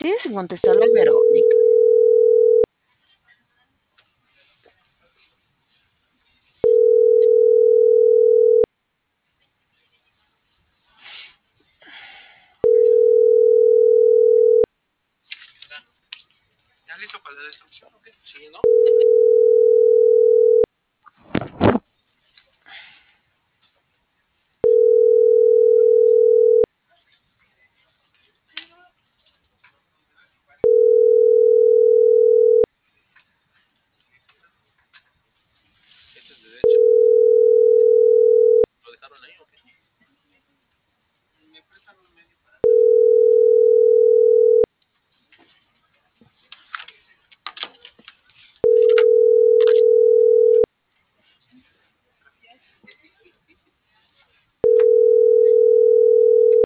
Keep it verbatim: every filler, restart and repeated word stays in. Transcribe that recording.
Sigue sin contestarle a Verónica. ¿Ya listo para la destrucción o qué? Sí, ¿no?